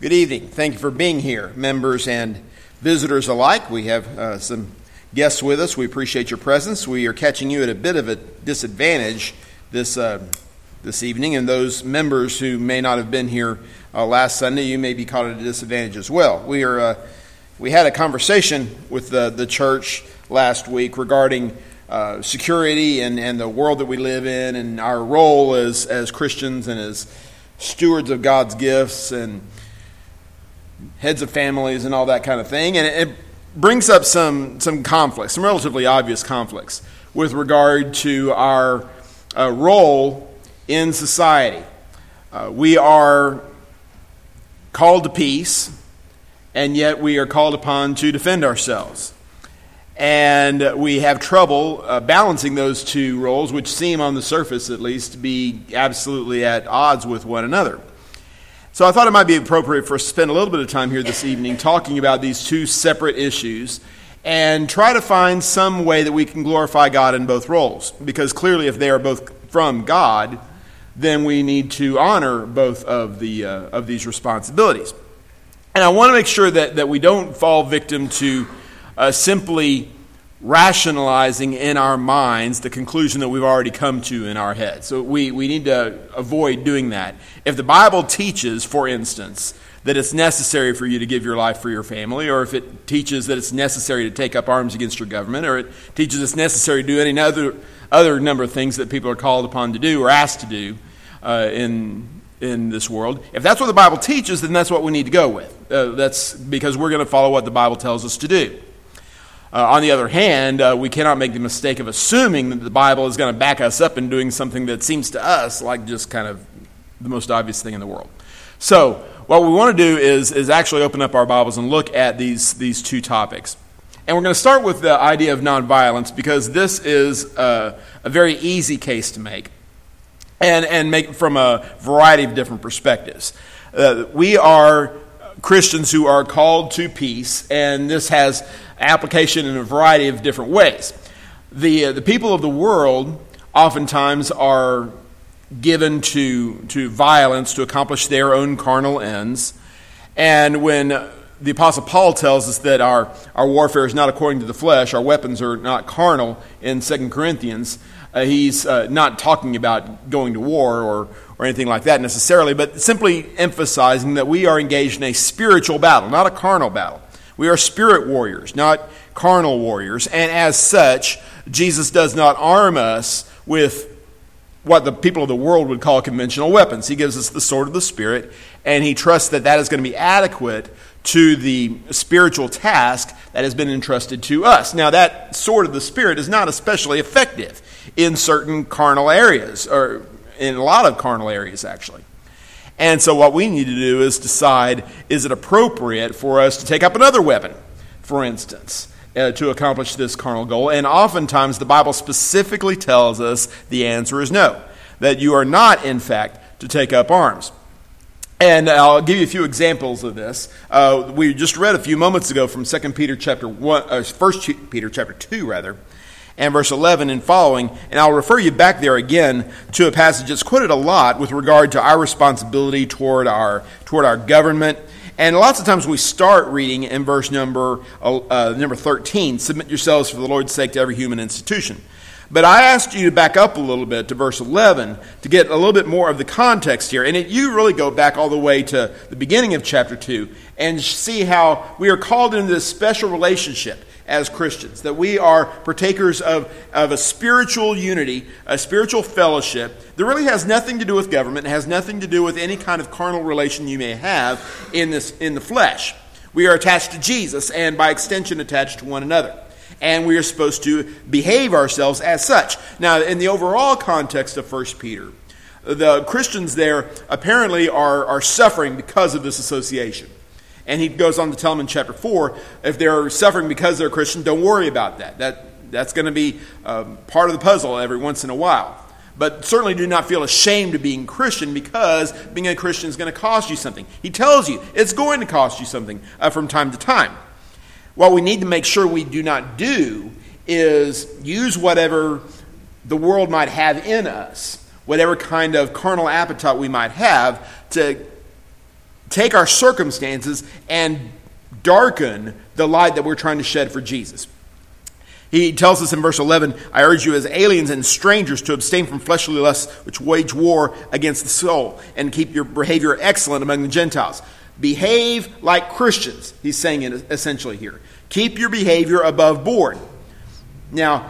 Good evening. Thank you for being here, members and visitors alike. We have some guests with us. We appreciate your presence. We are catching you at a bit of a disadvantage this evening, and those members who may not have been here last Sunday, you may be caught at a disadvantage as well. We had a conversation with the church last week regarding security and the world that we live in, and our role as Christians and as stewards of God's gifts and heads of families and all that kind of thing. And it brings up some conflicts, some relatively obvious conflicts with regard to our role in society. We are called to peace, and yet we are called upon to defend ourselves. And we have trouble balancing those two roles, which seem on the surface at least to be absolutely at odds with one another. So I thought it might be appropriate for us to spend a little bit of time here this evening talking about these two separate issues and try to find some way that we can glorify God in both roles. Because clearly if they are both from God, then we need to honor both of these responsibilities. And I want to make sure that we don't fall victim to simply rationalizing in our minds the conclusion that we've already come to in our head. So we need to avoid doing that. If the Bible teaches, for instance, that it's necessary for you to give your life for your family, or if it teaches that it's necessary to take up arms against your government, or it teaches it's necessary to do any other number of things that people are called upon to do or asked to do in this world, if that's what the Bible teaches, then that's what we need to go with. That's because we're going to follow what the Bible tells us to do. On the other hand, we cannot make the mistake of assuming that the Bible is going to back us up in doing something that seems to us like just kind of the most obvious thing in the world. So what we want to do is actually open up our Bibles and look at these two topics. And we're going to start with the idea of nonviolence because this is a very easy case to make and make from a variety of different perspectives. We are Christians who are called to peace, and this has application in a variety of different ways. The people of the world oftentimes are given to violence to accomplish their own carnal ends. And when the Apostle Paul tells us that our warfare is not according to the flesh, our weapons are not carnal in 2 Corinthians, he's not talking about going to war or anything like that necessarily, but simply emphasizing that we are engaged in a spiritual battle, not a carnal battle. We are spirit warriors, not carnal warriors. And as such, Jesus does not arm us with what the people of the world would call conventional weapons. He gives us the sword of the Spirit, and he trusts that is going to be adequate to the spiritual task that has been entrusted to us. Now, that sword of the Spirit is not especially effective in certain carnal areas, or in a lot of carnal areas, actually. And so what we need to do is decide, is it appropriate for us to take up another weapon, for instance, to accomplish this carnal goal? And oftentimes the Bible specifically tells us the answer is no, that you are not, in fact, to take up arms. And I'll give you a few examples of this. We just read a few moments ago from 1 Peter chapter 2, and verse 11 and following, and I'll refer you back there again to a passage that's quoted a lot with regard to our responsibility toward our government. And lots of times we start reading in verse number 13, submit yourselves for the Lord's sake to every human institution. But I asked you to back up a little bit to verse 11 to get a little bit more of the context here. And you really go back all the way to the beginning of chapter 2 and see how we are called into this special relationship as Christians, that we are partakers of a spiritual unity, a spiritual fellowship that really has nothing to do with government, has nothing to do with any kind of carnal relation you may have in the flesh. We are attached to Jesus and by extension attached to one another. And we are supposed to behave ourselves as such. Now, in the overall context of 1 Peter, the Christians there apparently are suffering because of this association. And he goes on to tell them in chapter 4, if they're suffering because they're Christian, don't worry about that. That's going to be part of the puzzle every once in a while. But certainly do not feel ashamed of being Christian, because being a Christian is going to cost you something. He tells you it's going to cost you something from time to time. What we need to make sure we do not do is use whatever the world might have in us, whatever kind of carnal appetite we might have, to take our circumstances and darken the light that we're trying to shed for Jesus. He tells us in verse 11, I urge you as aliens and strangers to abstain from fleshly lusts which wage war against the soul, and keep your behavior excellent among the Gentiles. Behave like Christians, he's saying it essentially here. Keep your behavior above board. Now,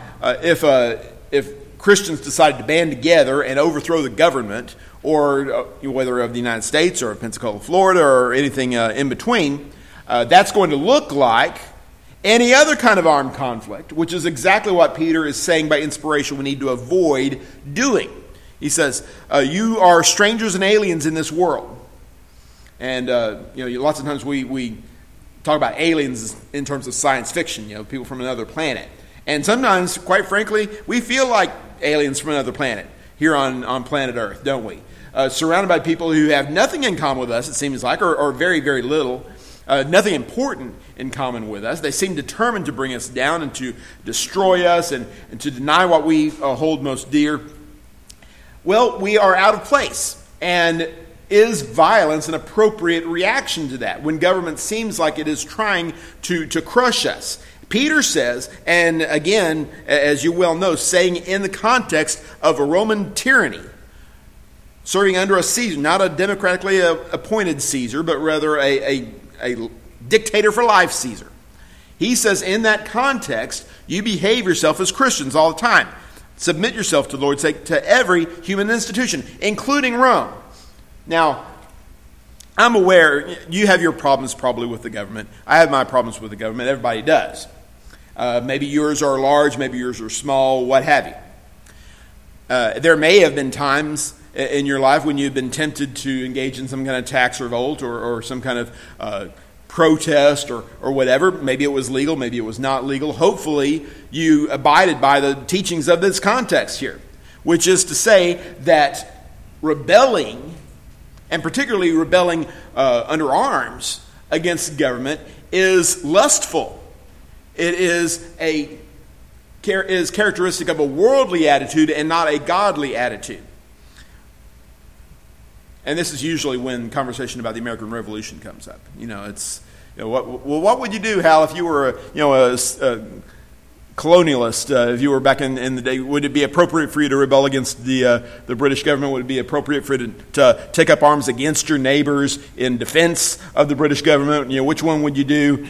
if Christians decided to band together and overthrow the government, or whether of the United States or of Pensacola, Florida, or anything in between, that's going to look like any other kind of armed conflict, which is exactly what Peter is saying by inspiration we need to avoid doing. He says, you are strangers and aliens in this world. And lots of times we talk about aliens in terms of science fiction, people from another planet. And sometimes, quite frankly, we feel like aliens from another planet here on planet Earth, don't we? Surrounded by people who have nothing in common with us, it seems like, or very, very little. Nothing important in common with us. They seem determined to bring us down and to destroy us and to deny what we hold most dear. Well, we are out of place. And is violence an appropriate reaction to that when government seems like it is trying to crush us? Peter says, and again, as you well know, saying in the context of a Roman tyranny, serving under a Caesar, not a democratically appointed Caesar, but rather a dictator for life Caesar. He says in that context, you behave yourself as Christians all the time. Submit yourself to the Lord's sake to every human institution, including Rome. Now, I'm aware you have your problems probably with the government. I have my problems with the government. Everybody does. Maybe yours are large, maybe yours are small, what have you. There may have been times in your life when you've been tempted to engage in some kind of tax revolt or some kind of protest or whatever. Maybe it was legal, maybe it was not legal. Hopefully you abided by the teachings of this context here, which is to say that rebelling, and particularly rebelling under arms against the government, is lustful. It is characteristic of a worldly attitude and not a godly attitude. And this is usually when conversation about the American Revolution comes up. What would you do, Hal, if you were a colonialist? If you were back in the day, would it be appropriate for you to rebel against the British government? Would it be appropriate for you to take up arms against your neighbors in defense of the British government? Which one would you do?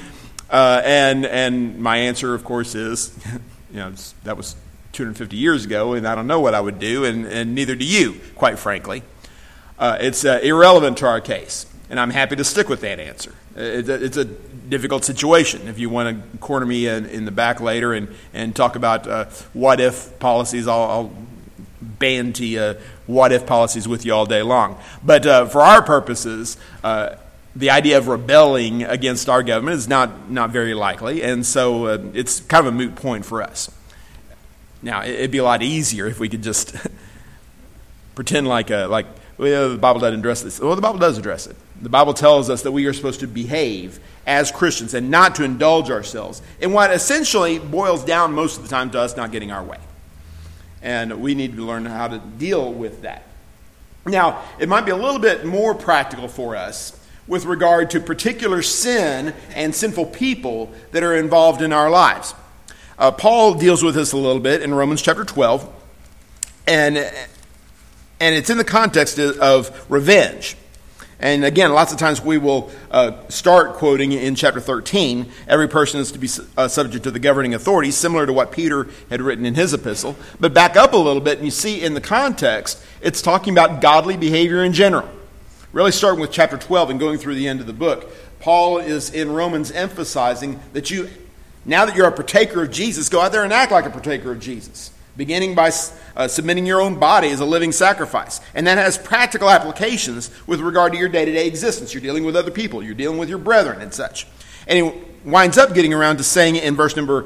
And my answer, of course, is, that was 250 years ago, and I don't know what I would do, and neither do you, quite frankly. It's irrelevant to our case, and I'm happy to stick with that answer. It's a difficult situation. If you want to corner me in the back later and talk about what-if policies, I'll banty what-if policies with you all day long. But for our purposes, the idea of rebelling against our government is not very likely, and so it's kind of a moot point for us. Now, it'd be a lot easier if we could just pretend like the Bible doesn't address this. Well, the Bible does address it. The Bible tells us that we are supposed to behave as Christians and not to indulge ourselves in what essentially boils down most of the time to us not getting our way. And we need to learn how to deal with that. Now, it might be a little bit more practical for us with regard to particular sin and sinful people that are involved in our lives. Paul deals with this a little bit in Romans chapter 12, and it's in the context of revenge. And again, lots of times we will start quoting in chapter 13, every person is to be subject to the governing authorities, similar to what Peter had written in his epistle. But back up a little bit, and you see in the context, it's talking about godly behavior in general. Really starting with chapter 12 and going through the end of the book, Paul is in Romans emphasizing that now that you're a partaker of Jesus, go out there and act like a partaker of Jesus. Beginning by submitting your own body as a living sacrifice. And that has practical applications with regard to your day-to-day existence. You're dealing with other people. You're dealing with your brethren and such. And he winds up getting around to saying in verse number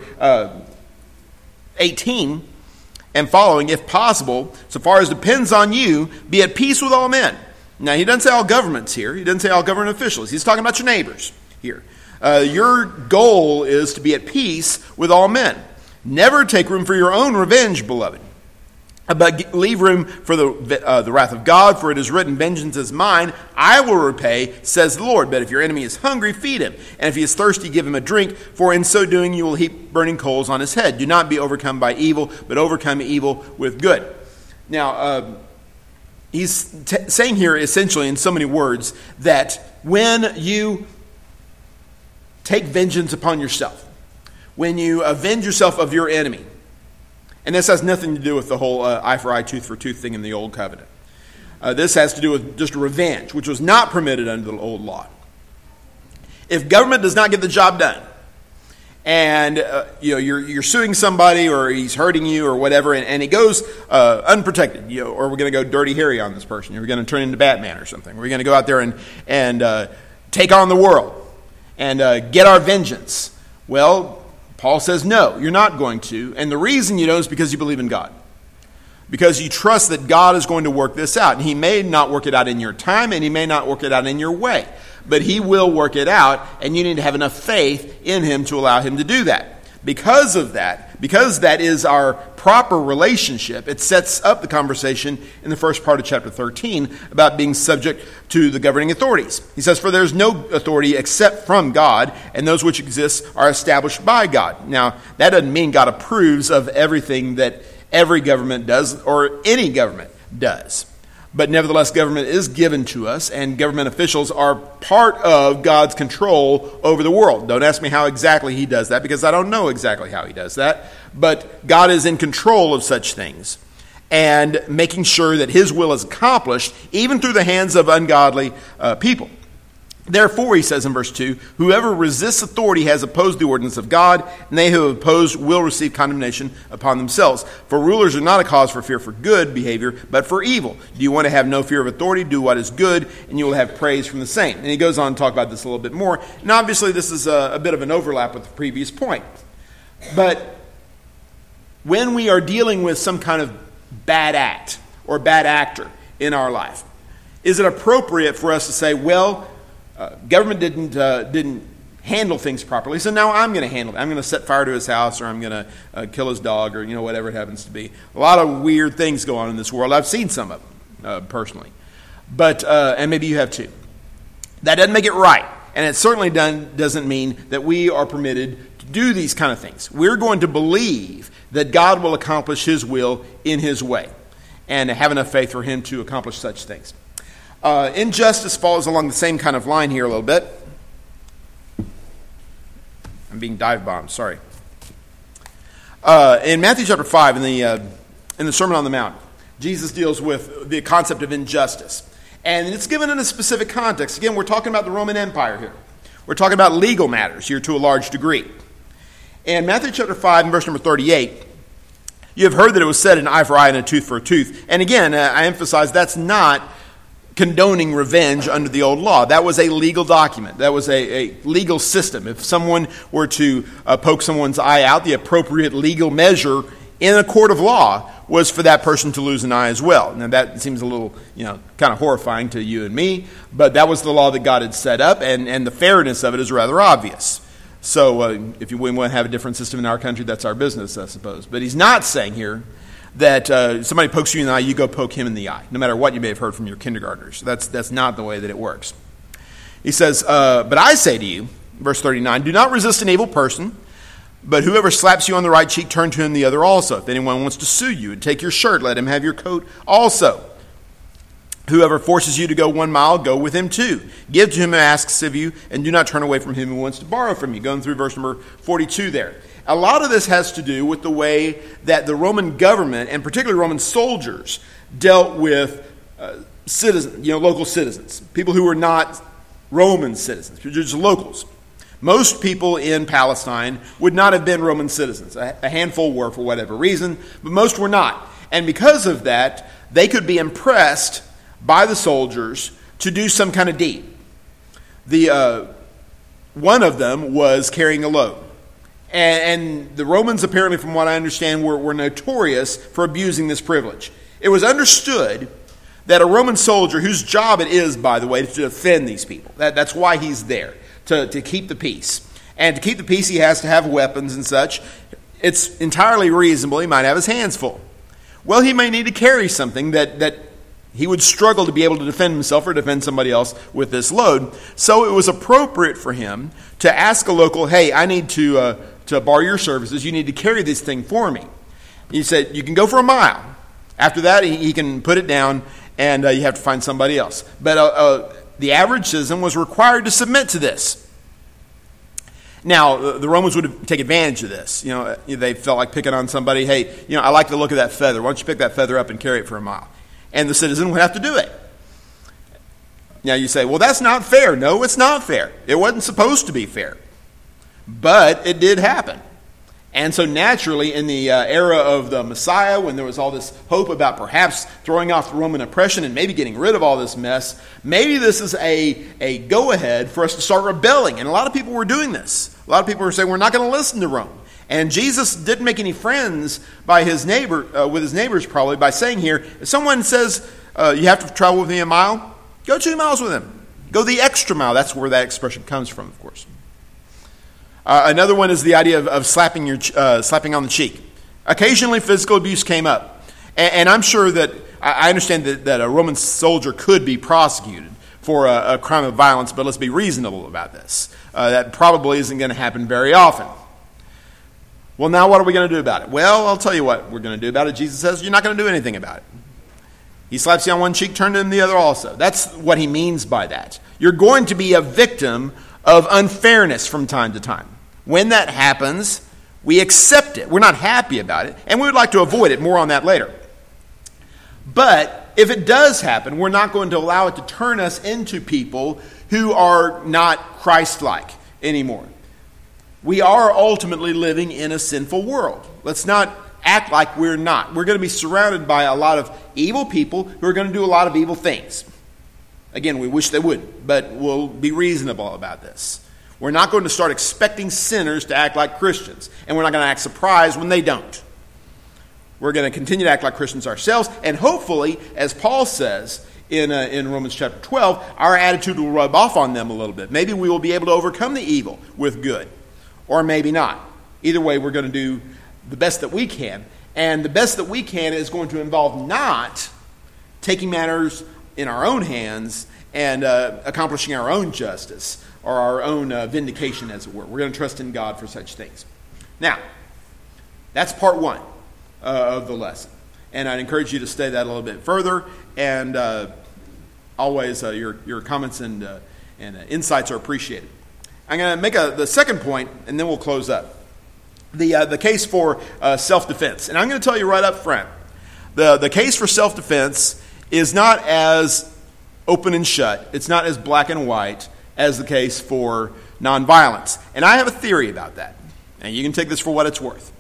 18 and following, if possible, so far as depends on you, be at peace with all men. Now, he doesn't say all governments here. He doesn't say all government officials. He's talking about your neighbors here. Your goal is to be at peace with all men. Never take room for your own revenge, beloved. But leave room for the wrath of God, for it is written, vengeance is mine, I will repay, says the Lord. But if your enemy is hungry, feed him. And if he is thirsty, give him a drink, for in so doing you will heap burning coals on his head. Do not be overcome by evil, but overcome evil with good. Now, he's saying here essentially in so many words that when you take vengeance upon yourself, when you avenge yourself of your enemy, and this has nothing to do with the whole eye for eye, tooth for tooth thing in the Old Covenant. This has to do with just revenge, which was not permitted under the old law. If government does not get the job done, and you're suing somebody, or he's hurting you, or whatever, and he goes unprotected, or we're going to go Dirty Harry on this person, we're going to turn into Batman or something. We're going to go out there and take on the world and get our vengeance. Well, Paul says, no, you're not going to. And the reason you don't is because you believe in God. Because you trust that God is going to work this out. And he may not work it out in your time, and he may not work it out in your way. But he will work it out, and you need to have enough faith in him to allow him to do that. Because that is our proper relationship, it sets up the conversation in the first part of chapter 13 about being subject to the governing authorities. He says, for there is no authority except from God, and those which exist are established by God. Now, that doesn't mean God approves of everything that every government does or any government does. But nevertheless, government is given to us, and government officials are part of God's control over the world. Don't ask me how exactly he does that, because I don't know exactly how he does that. But God is in control of such things, and making sure that his will is accomplished, even through the hands of ungodly people. Therefore, he says in verse 2, whoever resists authority has opposed the ordinance of God, and they who oppose will receive condemnation upon themselves. For rulers are not a cause for fear for good behavior, but for evil. Do you want to have no fear of authority? Do what is good, and you will have praise from the same. And he goes on to talk about this a little bit more. And obviously, this is a bit of an overlap with the previous point. But when we are dealing with some kind of bad act or bad actor in our life, is it appropriate for us to say, well, government didn't handle things properly, so now I'm going to handle it. I'm going to set fire to his house, or I'm going to kill his dog, or whatever it happens to be. A lot of weird things go on in this world. I've seen some of them personally, but and maybe you have too. That doesn't make it right, and it certainly doesn't mean that we are permitted to do these kind of things. We're going to believe that God will accomplish his will in his way, and have enough faith for him to accomplish such things. Injustice follows along the same kind of line here a little bit. I'm being dive-bombed, sorry. In Matthew chapter 5, in the Sermon on the Mount, Jesus deals with the concept of injustice. And it's given in a specific context. Again, we're talking about the Roman Empire here. We're talking about legal matters here to a large degree. In Matthew chapter 5, and verse number 38, you have heard that it was said, an eye for eye and a tooth for a tooth. And again, I emphasize that's not condoning revenge under the old law. That was a legal document. That was a legal system. If someone were to poke someone's eye out, the appropriate legal measure in a court of law was for that person to lose an eye as well. Now that seems a little, kind of horrifying to you and me, but that was the law that God had set up, and the fairness of it is rather obvious. So if we want to have a different system in our country, that's our business, I suppose. But he's not saying here that somebody pokes you in the eye, you go poke him in the eye, no matter what you may have heard from your kindergartners. That's not the way that it works. He says, but I say to you, verse 39, do not resist an evil person, but whoever slaps you on the right cheek, turn to him the other also. If anyone wants to sue you and take your shirt, let him have your coat also. Whoever forces you to go 1 mile, go with him 2. Give to him who asks of you, and do not turn away from him who wants to borrow from you. Going through verse number 42 there. A lot of this has to do with the way that the Roman government, and particularly Roman soldiers, dealt with citizens, local citizens, people who were not Roman citizens, just locals. Most people in Palestine would not have been Roman citizens. A handful were for whatever reason, but most were not. And because of that, they could be impressed by the soldiers to do some kind of deed. One of them was carrying a load. And the Romans, apparently, from what I understand, were notorious for abusing this privilege. It was understood that a Roman soldier, whose job it is, by the way, to defend these people, that's why he's there, to keep the peace. And to keep the peace, he has to have weapons and such. It's entirely reasonable he might have his hands full. Well, he may need to carry something that he would struggle to be able to defend himself or defend somebody else with this load. So it was appropriate for him to ask a local, hey, I need to borrow your services. You need to carry this thing for me. He said, you can go for a mile. After that, he can put it down, and you have to find somebody else. But the average citizen was required to submit to this. Now, the Romans would take advantage of this. They felt like picking on somebody. Hey, I like the look of that feather. Why don't you pick that feather up and carry it for a mile? And the citizen would have to do it. Now you say, well, that's not fair. No, it's not fair. It wasn't supposed to be fair. But it did happen. And so naturally, in the era of the Messiah, when there was all this hope about perhaps throwing off the Roman oppression and maybe getting rid of all this mess, maybe this is a go-ahead for us to start rebelling. And a lot of people were doing this. A lot of people were saying, we're not going to listen to Rome. And Jesus didn't make any friends by his neighbor, with his neighbors probably, by saying here, if someone says, you have to travel with me a mile, go 2 miles with him. Go the extra mile. That's where that expression comes from, of course. Another one is the idea of slapping on the cheek. Occasionally physical abuse came up. And I'm sure that, I understand that a Roman soldier could be prosecuted for a crime of violence, but let's be reasonable about this. That probably isn't going to happen very often. Well, now what are we going to do about it? Well, I'll tell you what we're going to do about it. Jesus says you're not going to do anything about it. He slaps you on one cheek, turn to him the other also. That's what he means by that. You're going to be a victim of unfairness from time to time. When that happens, we accept it. We're not happy about it, and we would like to avoid it. More on that later. But if it does happen, we're not going to allow it to turn us into people who are not Christ-like anymore. We are ultimately living in a sinful world. Let's not act like we're not. We're going to be surrounded by a lot of evil people who are going to do a lot of evil things. Again, we wish they would, but we'll be reasonable about this. We're not going to start expecting sinners to act like Christians, and we're not going to act surprised when they don't. We're going to continue to act like Christians ourselves, and hopefully, as Paul says in Romans chapter 12, our attitude will rub off on them a little bit. Maybe we will be able to overcome the evil with good. Or maybe not. Either way, we're going to do the best that we can. And the best that we can is going to involve not taking matters in our own hands and accomplishing our own justice or our own vindication, as it were. We're going to trust in God for such things. Now, that's part one of the lesson. And I'd encourage you to study that a little bit further. And always your comments and insights are appreciated. I'm going to make the second point, and then we'll close up. The case for self-defense. And I'm going to tell you right up front, the case for self-defense is not as open and shut. It's not as black and white as the case for nonviolence. And I have a theory about that. And you can take this for what it's worth.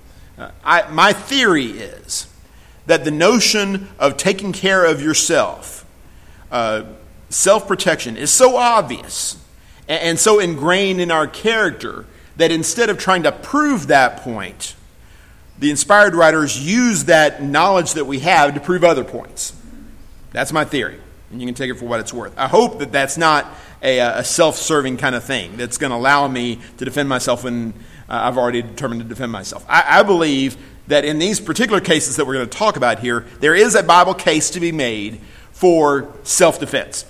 My theory is that the notion of taking care of yourself, self-protection, is so obvious and so ingrained in our character that instead of trying to prove that point, the inspired writers use that knowledge that we have to prove other points. That's my theory, and you can take it for what it's worth. I hope that that's not a self-serving kind of thing that's going to allow me to defend myself when I've already determined to defend myself. I believe that in these particular cases that we're going to talk about here, there is a Bible case to be made for self-defense.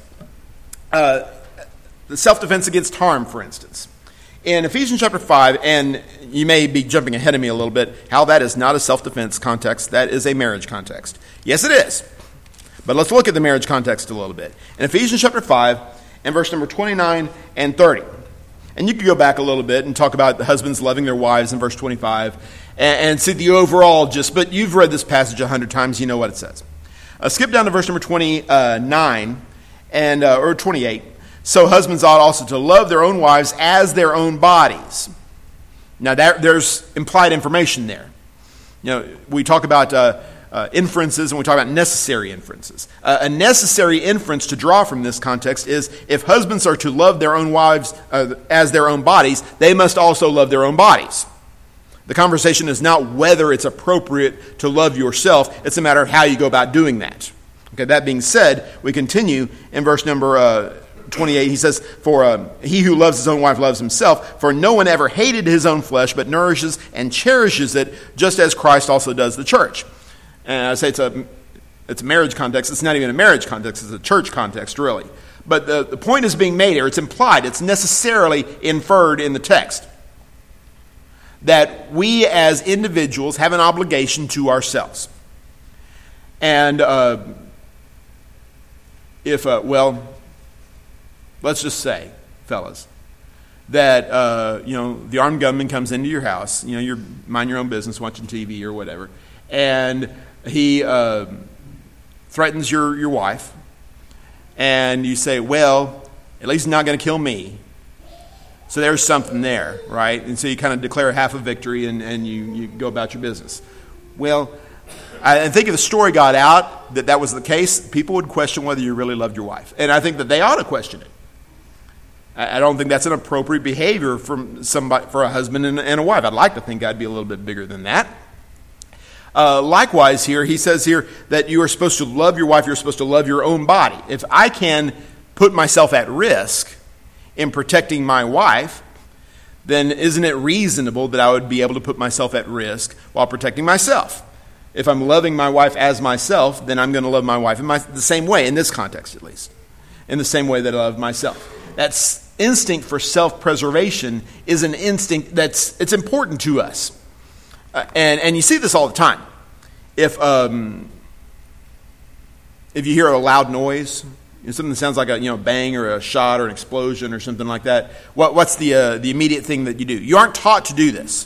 The self-defense against harm, for instance. In Ephesians chapter 5, and you may be jumping ahead of me a little bit, how that is not a self-defense context, that is a marriage context. Yes, it is. But let's look at the marriage context a little bit. In Ephesians chapter 5, and verse number 29 and 30. And you could go back a little bit and talk about the husbands loving their wives in verse 25, and see the overall gist. But you've read this passage 100 times, you know what it says. Skip down to verse number 29, or 28. So husbands ought also to love their own wives as their own bodies. Now there's implied information there. We talk about inferences and we talk about necessary inferences. A necessary inference to draw from this context is if husbands are to love their own wives as their own bodies, they must also love their own bodies. The conversation is not whether it's appropriate to love yourself. It's a matter of how you go about doing that. Okay, that being said, we continue in verse number 28, he says, for he who loves his own wife loves himself, for no one ever hated his own flesh, but nourishes and cherishes it, just as Christ also does the church. And I say it's a marriage context. It's not even a marriage context. It's a church context, really. But the point is being made here. It's implied. It's necessarily inferred in the text that we as individuals have an obligation to ourselves. And let's just say, fellas, that the armed gunman comes into your house. You're mind your own business, watching TV or whatever, and he threatens your wife, and you say, well, at least he's not going to kill me. So there's something there, right? And so you kind of declare half a victory, and you go about your business. Well, I think if the story got out that was the case, people would question whether you really loved your wife. And I think that they ought to question it. I don't think that's an appropriate behavior from somebody, for a husband and a wife. I'd like to think I'd be a little bit bigger than that. Likewise here, he says here that you are supposed to love your wife, you're supposed to love your own body. If I can put myself at risk in protecting my wife, then isn't it reasonable that I would be able to put myself at risk while protecting myself? If I'm loving my wife as myself, then I'm going to love my wife in the same way, in this context at least, in the same way that I love myself. That instinct for self-preservation is an instinct it's important to us. And you see this all the time. If you hear a loud noise, something that sounds like a bang or a shot or an explosion or something like that, what's the immediate thing that you do? You aren't taught to do this.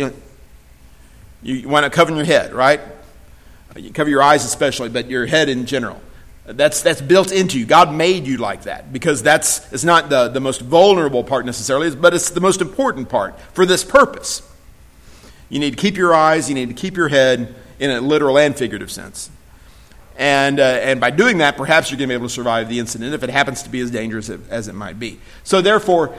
You want to cover your head, right? You cover your eyes especially, but your head in general. That's built into you. God made you like that because it's not the most vulnerable part necessarily, but it's the most important part for this purpose. You need to keep your eyes, you need to keep your head in a literal and figurative sense. And by doing that, perhaps you're going to be able to survive the incident if it happens to be as dangerous as it might be. So therefore,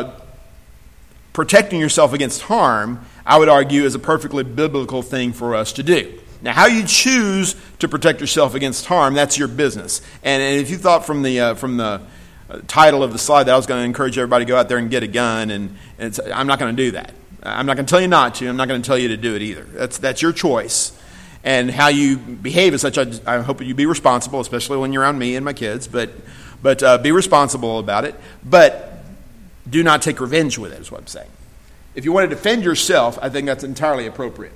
protecting yourself against harm, I would argue, is a perfectly biblical thing for us to do. Now, how you choose to protect yourself against harm, that's your business. And if you thought from the title of the slide that I was going to encourage everybody to go out there and get a gun, and I'm not going to do that. I'm not going to tell you not to. I'm not going to tell you to do it either. That's your choice. And how you behave as such, I hope you be responsible, especially when you're around me and my kids. But be responsible about it. But do not take revenge with it, is what I'm saying. If you want to defend yourself, I think that's entirely appropriate.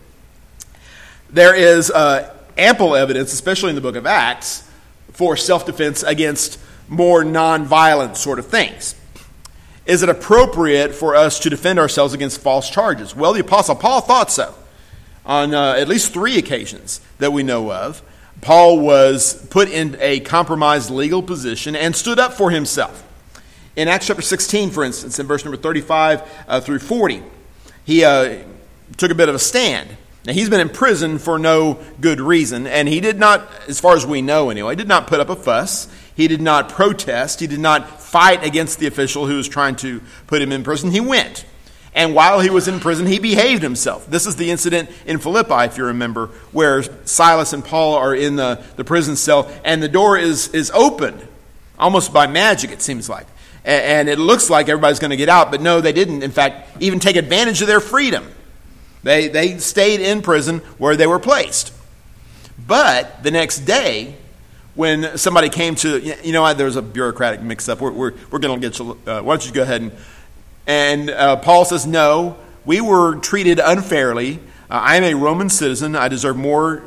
There is ample evidence, especially in the book of Acts, for self-defense against more non-violent sort of things. Is it appropriate for us to defend ourselves against false charges? Well, the Apostle Paul thought so. On at least 3 occasions that we know of, Paul was put in a compromised legal position and stood up for himself. In Acts chapter 16, for instance, in verse number 35 through 40, he took a bit of a stand. Now, he's been in prison for no good reason, and he did not, as far as we know anyway, did not put up a fuss. He did not protest. He did not fight against the official who was trying to put him in prison. He went. And while he was in prison, he behaved himself. This is the incident in Philippi, if you remember, where Silas and Paul are in the prison cell, and the door is opened, almost by magic, it seems like. And it looks like everybody's going to get out, but no, they didn't, in fact, even take advantage of their freedom. They stayed in prison where they were placed. But the next day, when somebody came to, there was a bureaucratic mix-up. We're going to get you, why don't you go ahead and Paul says, no, we were treated unfairly. I am a Roman citizen. I deserve more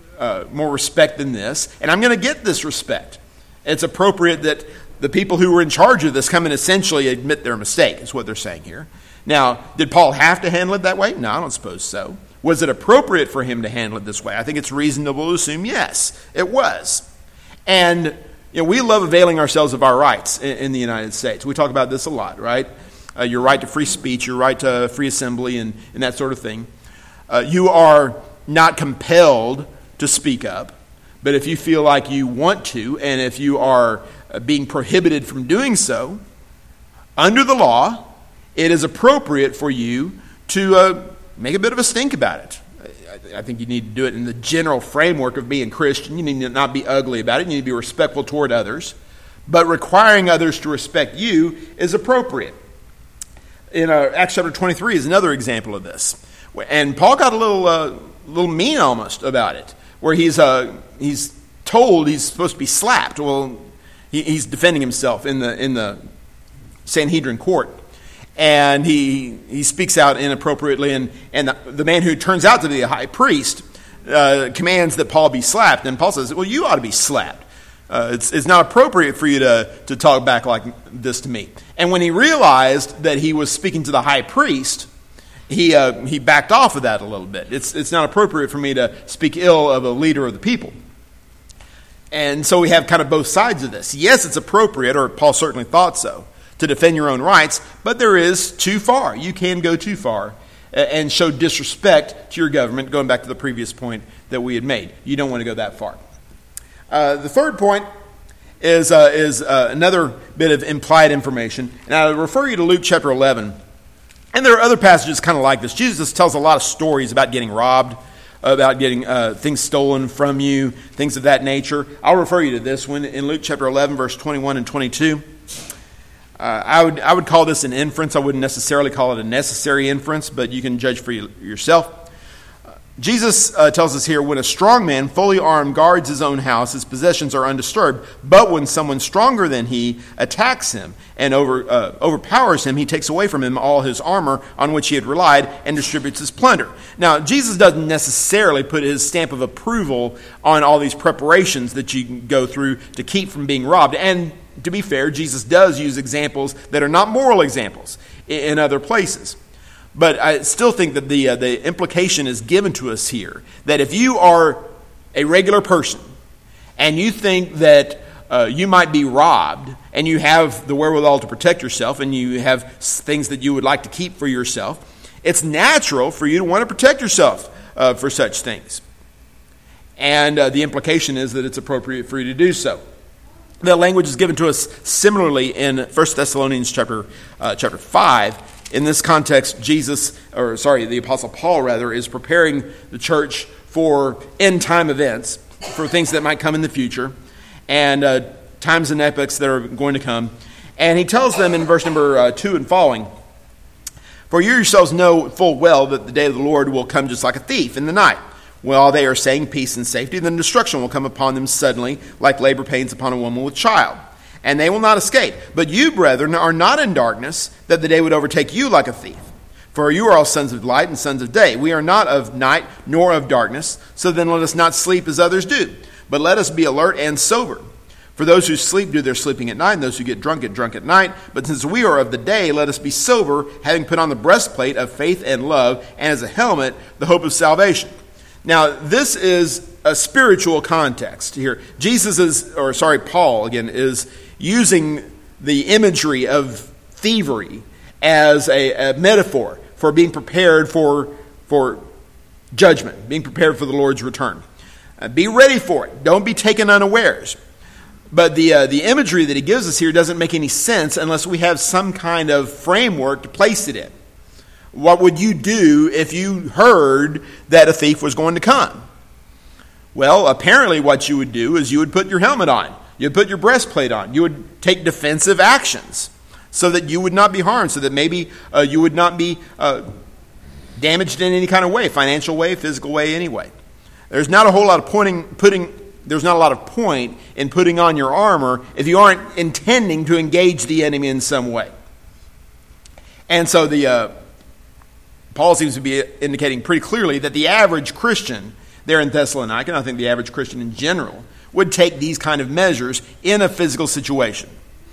respect than this, and I'm going to get this respect. It's appropriate that the people who were in charge of this come and essentially admit their mistake, is what they're saying here. Now, did Paul have to handle it that way? No, I don't suppose so. Was it appropriate for him to handle it this way? I think it's reasonable to assume yes, it was. And we love availing ourselves of our rights in the United States. We talk about this a lot, right? Your right to free speech, your right to free assembly, and that sort of thing. You are not compelled to speak up, but if you feel like you want to, and if you are being prohibited from doing so, under the law, it is appropriate for you to make a bit of a stink about it. I think you need to do it in the general framework of being Christian. You need to not be ugly about it. You need to be respectful toward others. But requiring others to respect you is appropriate. In Acts chapter 23 is another example of this. And Paul got a little mean almost about it. where he's told he's supposed to be slapped. Well, he's defending himself in the Sanhedrin court, and he speaks out inappropriately, and the man who turns out to be a high priest commands that Paul be slapped, and Paul says, well, you ought to be slapped. It's not appropriate for you to talk back like this to me. And when he realized that he was speaking to the high priest, he backed off of that a little bit. It's not appropriate for me to speak ill of a leader of the people. And so we have kind of both sides of this. Yes, it's appropriate, or Paul certainly thought so, to defend your own rights, but there is too far. You can go too far and show disrespect to your government, going back to the previous point that we had made. You don't want to go that far. The third point is another bit of implied information, and I refer you to Luke chapter 11. And there are other passages kind of like this. Jesus tells a lot of stories about getting robbed, about getting things stolen from you, things of that nature. I'll refer you to this one in Luke chapter 11, verse 21 and 22. I would call this an inference. I wouldn't necessarily call it a necessary inference, but you can judge for yourself. Jesus tells us here, when a strong man, fully armed, guards his own house, his possessions are undisturbed. But when someone stronger than he attacks him and overpowers him, he takes away from him all his armor on which he had relied and distributes his plunder. Now, Jesus doesn't necessarily put his stamp of approval on all these preparations that you can go through to keep from being robbed. And to be fair, Jesus does use examples that are not moral examples in other places. But I still think that the implication is given to us here, that if you are a regular person and you think that you might be robbed and you have the wherewithal to protect yourself and you have things that you would like to keep for yourself, it's natural for you to want to protect yourself for such things. And the implication is that it's appropriate for you to do so. The language is given to us similarly in 1 Thessalonians chapter 5. In this context, the Apostle Paul, is preparing the church for end-time events, for things that might come in the future, and times and epochs that are going to come. And he tells them in verse number 2 and following, "For you yourselves know full well that the day of the Lord will come just like a thief in the night. While they are saying peace and safety, then destruction will come upon them suddenly, like labor pains upon a woman with child. And they will not escape. But you, brethren, are not in darkness, that the day would overtake you like a thief. For you are all sons of light and sons of day. We are not of night nor of darkness. So then let us not sleep as others do, but let us be alert and sober. For those who sleep do their sleeping at night, and those who get drunk at night. But since we are of the day, let us be sober, having put on the breastplate of faith and love, and as a helmet, the hope of salvation." Now, this is a spiritual context here. Paul, again, is using the imagery of thievery as a metaphor for being prepared for judgment, being prepared for the Lord's return. Be ready for it. Don't be taken unawares. But the imagery that he gives us here doesn't make any sense unless we have some kind of framework to place it in. What would you do if you heard that a thief was going to come? Well, apparently what you would do is you would put your helmet on. You'd put your breastplate on. You would take defensive actions so that you would not be harmed, so that maybe you would not be damaged in any kind of way, financial way, physical way, anyway. There's not a whole lot of there's not a lot of point in putting on your armor if you aren't intending to engage the enemy in some way. And so Paul seems to be indicating pretty clearly that the average Christian there in Thessalonica, and I think the average Christian in general, would take these kind of measures in a physical situation.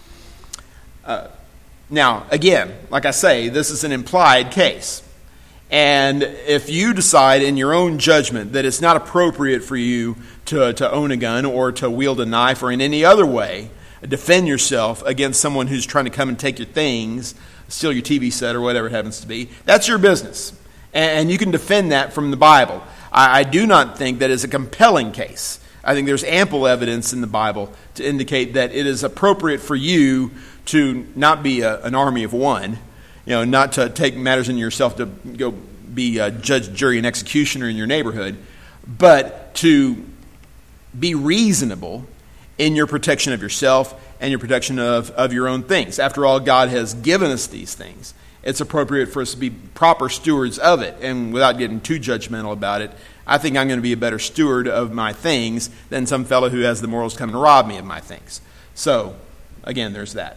Now, again, like I say, this is an implied case. And if you decide in your own judgment that it's not appropriate for you to own a gun or to wield a knife or in any other way defend yourself against someone who's trying to come and take your things, steal your TV set or whatever it happens to be, that's your business. And you can defend that from the Bible. I do not think that is a compelling case. I think there's ample evidence in the Bible to indicate that it is appropriate for you to not be an army of one, not to take matters into yourself to go be a judge, jury, and executioner in your neighborhood, but to be reasonable in your protection of yourself and your protection of your own things. After all, God has given us these things. It's appropriate for us to be proper stewards of it. And without getting too judgmental about it, I think I'm going to be a better steward of my things than some fellow who has the morals to come and rob me of my things. So, again, there's that.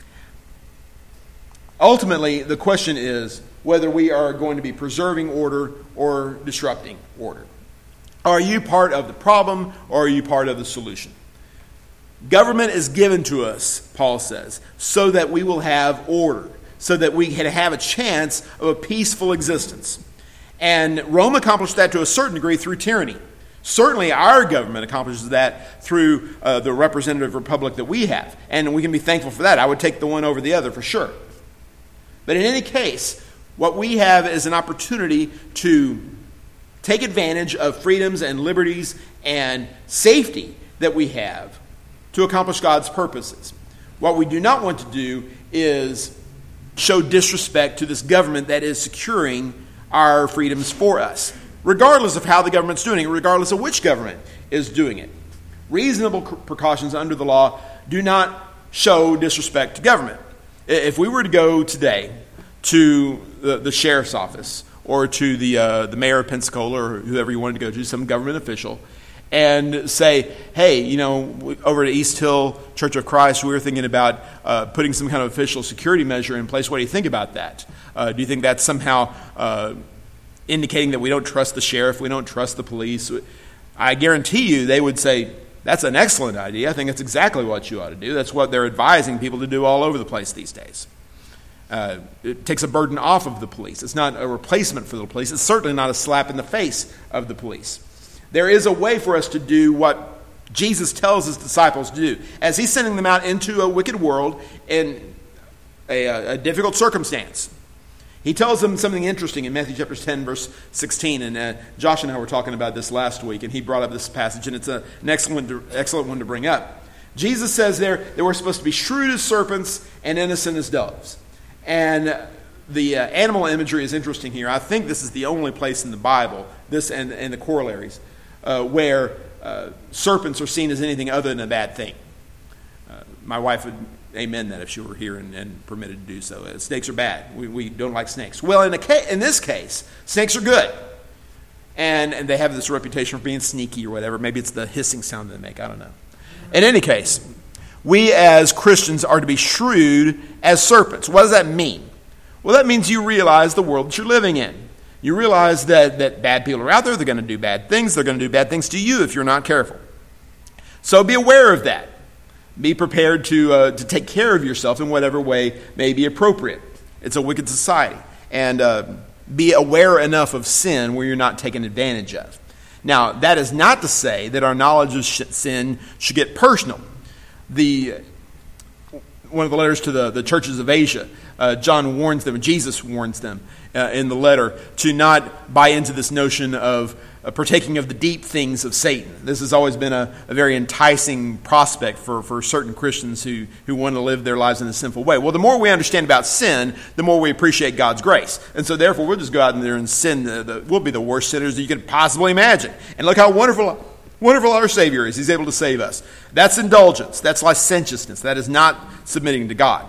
Ultimately, the question is whether we are going to be preserving order or disrupting order. Are you part of the problem or are you part of the solution? Government is given to us, Paul says, so that we will have order, so that we can have a chance of a peaceful existence. And Rome accomplished that to a certain degree through tyranny. Certainly our government accomplishes that through the representative republic that we have. And we can be thankful for that. I would take the one over the other for sure. But in any case, what we have is an opportunity to take advantage of freedoms and liberties and safety that we have to accomplish God's purposes. What we do not want to do is show disrespect to this government that is securing our freedoms for us, regardless of how the government's doing it, regardless of which government is doing it. Reasonable precautions under the law do not show disrespect to government. If we were to go today to the sheriff's office or to the mayor of Pensacola or whoever you wanted to go to, some government official, and say, hey, over at East Hill Church of Christ, we were thinking about putting some kind of official security measure in place. What do you think about that? Do you think that's somehow indicating that we don't trust the sheriff, we don't trust the police? I guarantee you they would say, that's an excellent idea. I think that's exactly what you ought to do. That's what they're advising people to do all over the place these days. It takes a burden off of the police. It's not a replacement for the police. It's certainly not a slap in the face of the police. There is a way for us to do what Jesus tells his disciples to do. As he's sending them out into a wicked world in a difficult circumstance, he tells them something interesting in Matthew chapter 10, verse 16. And Josh and I were talking about this last week, and he brought up this passage, and it's an excellent one to bring up. Jesus says there that we're supposed to be shrewd as serpents and innocent as doves. And the animal imagery is interesting here. I think this is the only place in the Bible, this and the corollaries, where serpents are seen as anything other than a bad thing. My wife would amen that if she were here and permitted to do so. Snakes are bad. We don't like snakes. Well, in this case, snakes are good. And they have this reputation for being sneaky or whatever. Maybe it's the hissing sound they make. I don't know. In any case, we as Christians are to be shrewd as serpents. What does that mean? Well, that means you realize the world that you're living in. You realize that bad people are out there. They're going to do bad things. They're going to do bad things to you if you're not careful. So be aware of that. Be prepared to take care of yourself in whatever way may be appropriate. It's a wicked society. And be aware enough of sin where you're not taken advantage of. Now, that is not to say that our knowledge of sin should get personal. One of the letters to the churches of Asia, John warns them, Jesus warns them in the letter to not buy into this notion of partaking of the deep things of Satan. This has always been a very enticing prospect for certain Christians who want to live their lives in a sinful way. Well, the more we understand about sin, the more we appreciate God's grace. And so therefore, we'll just go out there and sin. We'll be the worst sinners that you could possibly imagine. And look how wonderful our Savior is. He's able to save us. That's indulgence. That's licentiousness. That is not submitting to God.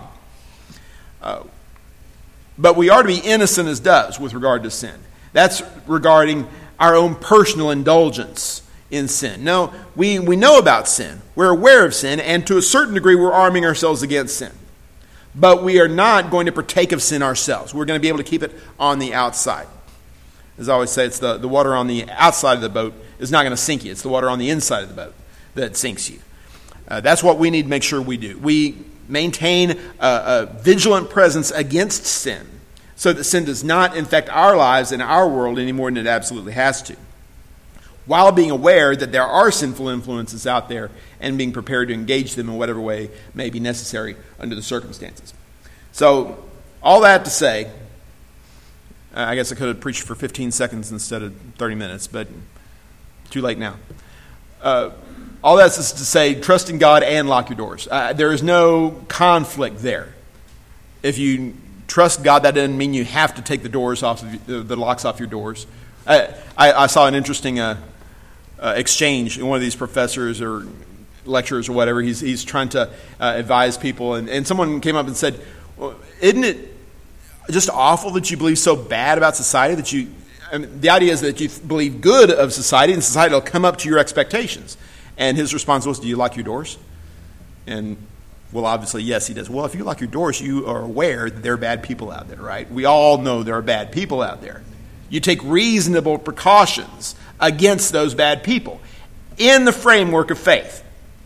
But we are to be innocent as doves with regard to sin. That's regarding our own personal indulgence in sin. No, we know about sin. We're aware of sin, and to a certain degree we're arming ourselves against sin. But we are not going to partake of sin ourselves. We're going to be able to keep it on the outside. As I always say, it's the water on the outside of the boat is not going to sink you. It's the water on the inside of the boat that sinks you. That's what we need to make sure we do. We maintain a vigilant presence against sin so that sin does not infect our lives and our world any more than it absolutely has to, while being aware that there are sinful influences out there and being prepared to engage them in whatever way may be necessary under the circumstances. So, all that to say, I guess I could have preached for 15 seconds instead of 30 minutes, but too late now. All that is to say, trust in God and lock your doors. There is no conflict there. If you trust God, that doesn't mean you have to take the doors off of the locks off your doors. I saw an interesting exchange. One of these professors or lecturers or whatever, he's trying to advise people, and someone came up and said, well, isn't it just awful that you believe so bad about society that you the idea is that you believe good of society, and society will come up to your expectations. And his response was, do you lock your doors? And, well, obviously, yes, he does. Well, if you lock your doors, you are aware that there are bad people out there, right? We all know there are bad people out there. You take reasonable precautions against those bad people in the framework of faith.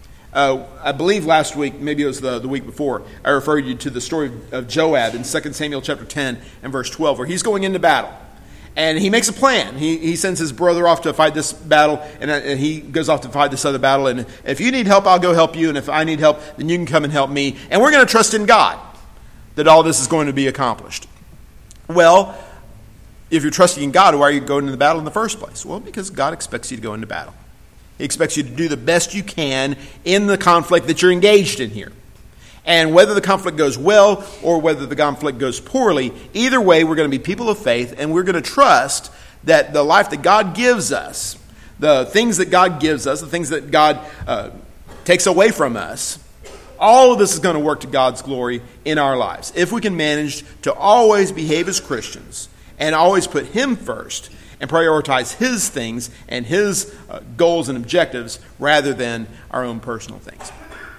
I believe last week, maybe it was the week before, I referred you to the story of Joab in 2 Samuel chapter 10 and verse 12, where he's going into battle. And he makes a plan. He sends his brother off to fight this battle, and he goes off to fight this other battle. And if you need help, I'll go help you. And if I need help, then you can come and help me. And we're going to trust in God that all this is going to be accomplished. Well, if you're trusting in God, why are you going into the battle in the first place? Well, because God expects you to go into battle. He expects you to do the best you can in the conflict that you're engaged in here. And whether the conflict goes well or whether the conflict goes poorly, either way, we're going to be people of faith, and we're going to trust that the life that God gives us, the things that God gives us, the things that God takes away from us, all of this is going to work to God's glory in our lives. If we can manage to always behave as Christians and always put Him first and prioritize His things and His goals and objectives rather than our own personal things.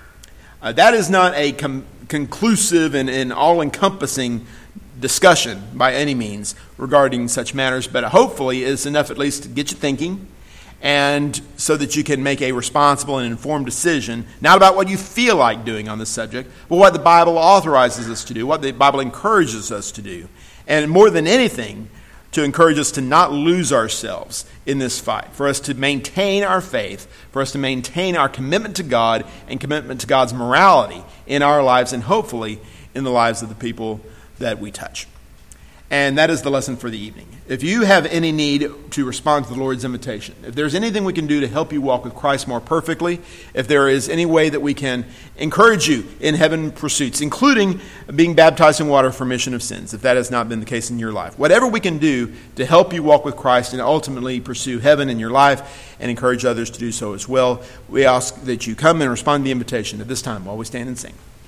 That is not a conclusive and all-encompassing discussion by any means regarding such matters, but hopefully it's enough at least to get you thinking, and so that you can make a responsible and informed decision, not about what you feel like doing on this subject, but what the Bible authorizes us to do, what the Bible encourages us to do, and more than anything, to encourage us to not lose ourselves in this fight, for us to maintain our faith, for us to maintain our commitment to God and commitment to God's morality in our lives and hopefully in the lives of the people that we touch. And that is the lesson for the evening. If you have any need to respond to the Lord's invitation, if there's anything we can do to help you walk with Christ more perfectly, if there is any way that we can encourage you in heaven pursuits, including being baptized in water for remission of sins, if that has not been the case in your life, whatever we can do to help you walk with Christ and ultimately pursue heaven in your life and encourage others to do so as well, we ask that you come and respond to the invitation at this time while we stand and sing.